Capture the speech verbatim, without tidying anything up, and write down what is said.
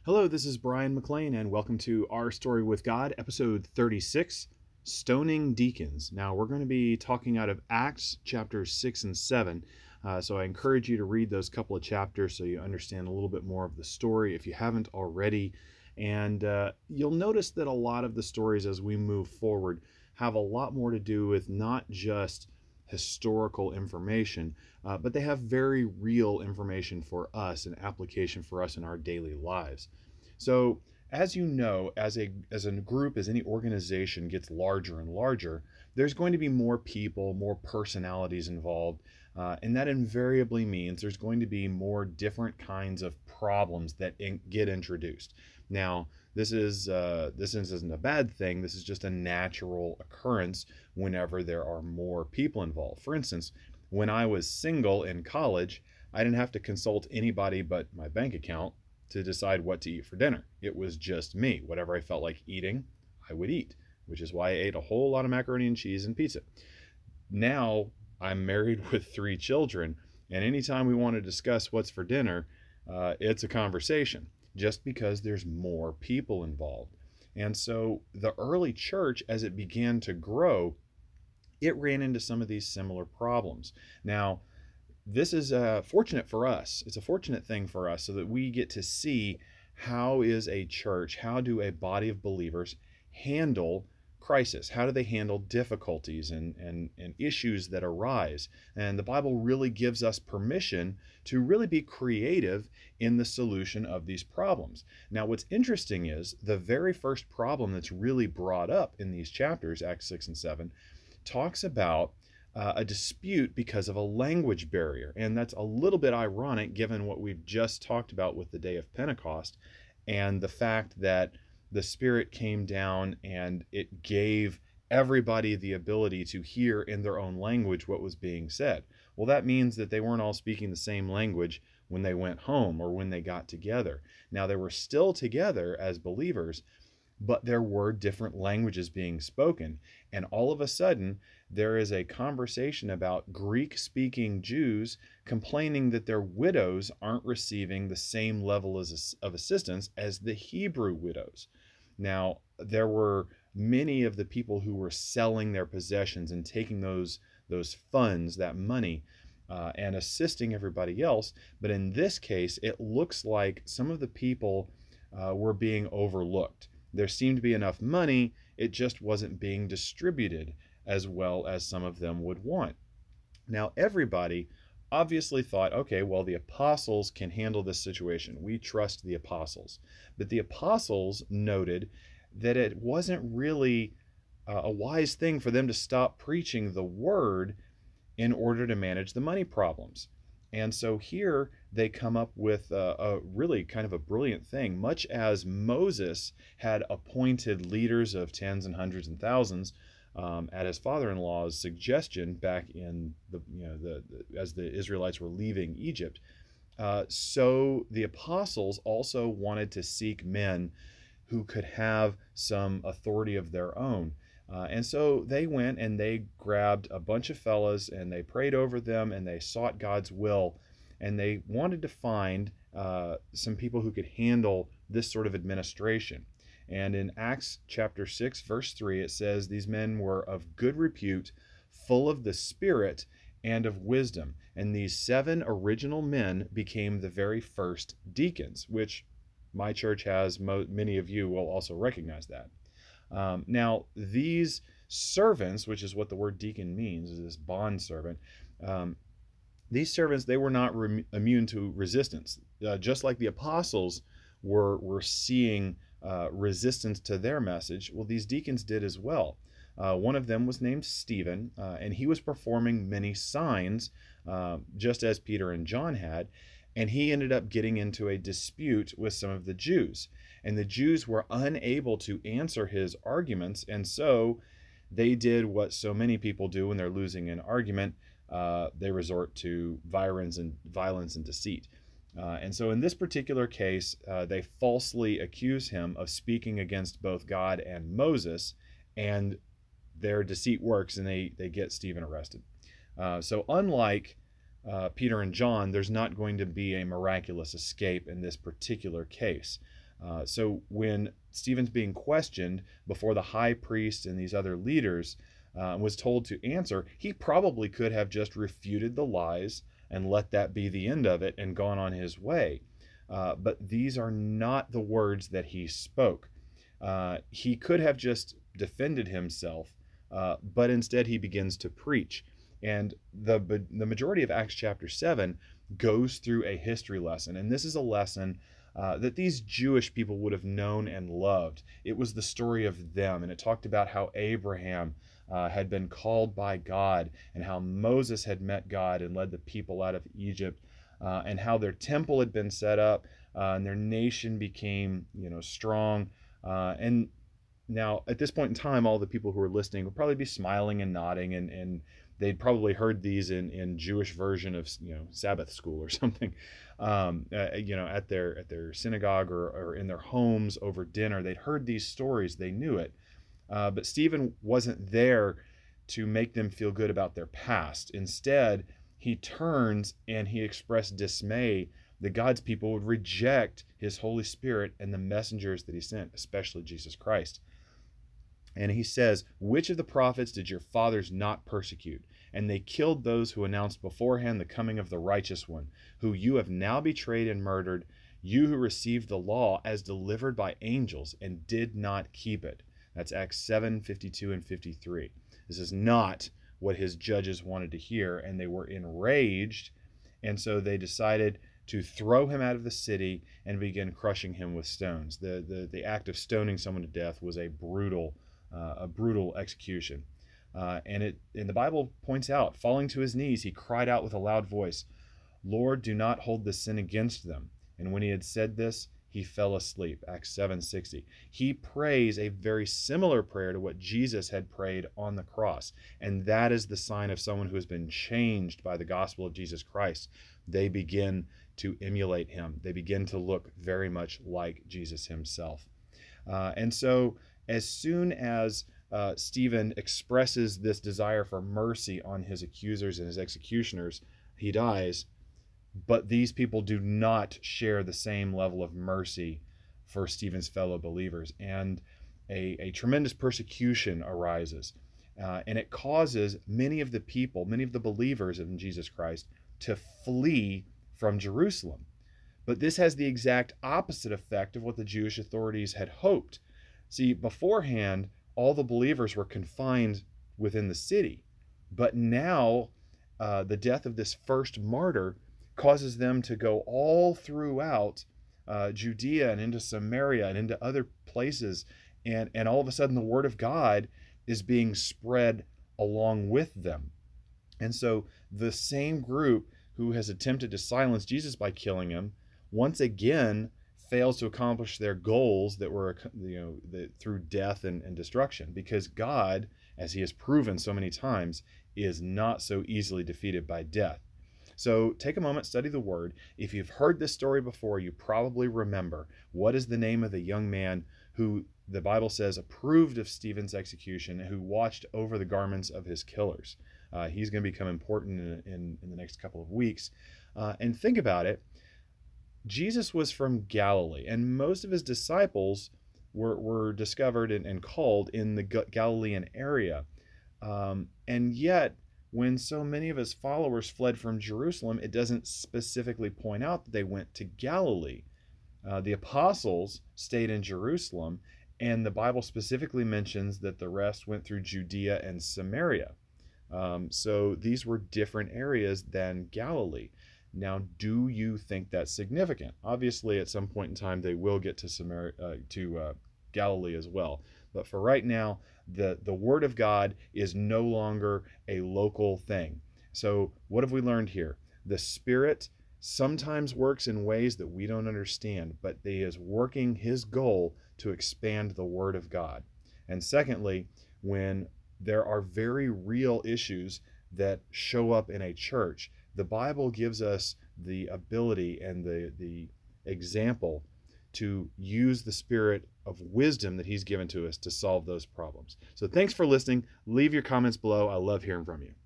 Hello, this is Brian McLean, and welcome to Our Story with God, episode thirty-six, Stoning Deacons. Now, we're going to be talking out of Acts chapters six and seven, uh, so I encourage you to read those couple of chapters so you understand a little bit more of the story if you haven't already. And uh, you'll notice that a lot of the stories as we move forward have a lot more to do with not just historical information, uh, but they have very real information for us and application for us in our daily lives. So, as you know, as a as a group, as any organization gets larger and larger, there's going to be more people, more personalities involved, uh, and that invariably means there's going to be more different kinds of problems that in, get introduced. Now, this is uh, this isn't a bad thing. This is just a natural occurrence whenever there are more people involved. For instance, when I was single in college, I didn't have to consult anybody but my bank account to decide what to eat for dinner. It was just me. Whatever I felt like eating, I would eat, which is why I ate a whole lot of macaroni and cheese and pizza. Now I'm married with three children, and anytime we want to discuss what's for dinner, uh, it's a conversation, just because there's more people involved. And so the early church, as it began to grow, it ran into some of these similar problems. Now, this is uh, fortunate for us. It's a fortunate thing for us so that we get to see how is a church, how do a body of believers handle crisis? How do they handle difficulties and, and, and issues that arise? And the Bible really gives us permission to really be creative in the solution of these problems. Now, what's interesting is the very first problem that's really brought up in these chapters, Acts six and seven, talks about uh, a dispute because of a language barrier. And that's a little bit ironic given what we've just talked about with the day of Pentecost and the fact that the Spirit came down and it gave everybody the ability to hear in their own language what was being said. Well, that means that they weren't all speaking the same language when they went home or when they got together. Now, they were still together as believers, but there were different languages being spoken. And all of a sudden, there is a conversation about Greek-speaking Jews complaining that their widows aren't receiving the same level of assistance as the Hebrew widows. Now, there were many of the people who were selling their possessions and taking those, those funds, that money, uh, and assisting everybody else. But in this case, it looks like some of the people uh, were being overlooked. There seemed to be enough money, it just wasn't being distributed as well as some of them would want. Now, everybody obviously thought, okay, well, the apostles can handle this situation. We trust the apostles. But the apostles noted that it wasn't really uh, a wise thing for them to stop preaching the word in order to manage the money problems. And so here they come up with a, a really kind of a brilliant thing. Much as Moses had appointed leaders of tens and hundreds and thousands um, at his father-in-law's suggestion back in the you know the, the as the Israelites were leaving Egypt, uh, so the apostles also wanted to seek men who could have some authority of their own. Uh, and so they went and they grabbed a bunch of fellas and they prayed over them and they sought God's will. And they wanted to find uh, some people who could handle this sort of administration. And in Acts chapter six, verse three, it says, these men were of good repute, full of the Spirit and of wisdom. And these seven original men became the very first deacons, which my church has. Mo- many of you will also recognize that. Um, now, these servants, which is what the word deacon means, is this bond servant, um, these servants, they were not re- immune to resistance. Uh, just like the apostles were, were seeing uh, resistance to their message, well, these deacons did as well. Uh, one of them was named Stephen, uh, and he was performing many signs, uh, just as Peter and John had, and he ended up getting into a dispute with some of the Jews. And the Jews were unable to answer his arguments, and so they did what so many people do when they're losing an argument. Uh, they resort to violence and violence and deceit. Uh, and so in this particular case, uh, they falsely accuse him of speaking against both God and Moses, and their deceit works, and they, they get Stephen arrested. Uh, so unlike uh, Peter and John, there's not going to be a miraculous escape in this particular case. Uh, so when Stephen's being questioned before the high priest and these other leaders, uh, was told to answer, he probably could have just refuted the lies and let that be the end of it and gone on his way. Uh, but these are not the words that he spoke. Uh, he could have just defended himself, uh, but instead he begins to preach. And the, the majority of Acts chapter seven goes through a history lesson. And this is a lesson uh, that these Jewish people would have known and loved. It was the story of them, and it talked about how Abraham uh, had been called by God, and how Moses had met God and led the people out of Egypt, uh, and how their temple had been set up, uh, and their nation became, you know, strong. Uh, and now, at this point in time, all the people who are listening would probably be smiling and nodding, and, and they'd probably heard these in, in Jewish version of, you know, Sabbath school or something, um, uh, you know, at their at their synagogue or, or in their homes over dinner. They'd heard these stories, they knew it, uh, but Stephen wasn't there to make them feel good about their past. Instead, he turns and he expressed dismay that God's people would reject his Holy Spirit and the messengers that he sent, especially Jesus Christ. And he says, "Which of the prophets did your fathers not persecute? And they killed those who announced beforehand the coming of the righteous one, who you have now betrayed and murdered, you who received the law as delivered by angels and did not keep it." That's Acts seven, fifty-two and fifty-three. This is not what his judges wanted to hear, and they were enraged, and so they decided to throw him out of the city and begin crushing him with stones. The, the, the act of stoning someone to death was a brutal Uh, a brutal execution. Uh, and it and the Bible points out, falling to his knees, he cried out with a loud voice, "Lord, do not hold this sin against them." And when he had said this, he fell asleep. Acts seven sixty. He prays a very similar prayer to what Jesus had prayed on the cross. And that is the sign of someone who has been changed by the gospel of Jesus Christ. They begin to emulate him. They begin to look very much like Jesus himself. Uh, and so as soon as uh, Stephen expresses this desire for mercy on his accusers and his executioners, he dies. But these people do not share the same level of mercy for Stephen's fellow believers. And a, a tremendous persecution arises. Uh, and it causes many of the people, many of the believers in Jesus Christ, to flee from Jerusalem. But this has the exact opposite effect of what the Jewish authorities had hoped. See, beforehand, all the believers were confined within the city. But now, uh, the death of this first martyr causes them to go all throughout uh, Judea and into Samaria and into other places. And, and all of a sudden, the word of God is being spread along with them. And so the same group who has attempted to silence Jesus by killing him, once again, fails to accomplish their goals that were, you know, the, through death and, and destruction, because God, as he has proven so many times, is not so easily defeated by death. So take a moment, study the word. If you've heard this story before, you probably remember what is the name of the young man who the Bible says approved of Stephen's execution and who watched over the garments of his killers. Uh, he's going to become important in, in, in the next couple of weeks. Uh, and think about it. Jesus was from Galilee, and most of his disciples were, were discovered and, and called in the Galilean area. Um, and yet, when so many of his followers fled from Jerusalem, it doesn't specifically point out that they went to Galilee. Uh, the apostles stayed in Jerusalem, and the Bible specifically mentions that the rest went through Judea and Samaria. Um, so these were different areas than Galilee. Now, do you think that's significant? Obviously, at some point in time, they will get to Samaria, uh, to uh, Galilee as well. But for right now, the, the Word of God is no longer a local thing. So what have we learned here? The Spirit sometimes works in ways that we don't understand, but He is working His goal to expand the Word of God. And secondly, when there are very real issues that show up in a church, the Bible gives us the ability and the, the example to use the spirit of wisdom that He's given to us to solve those problems. So thanks for listening. Leave your comments below. I love hearing from you.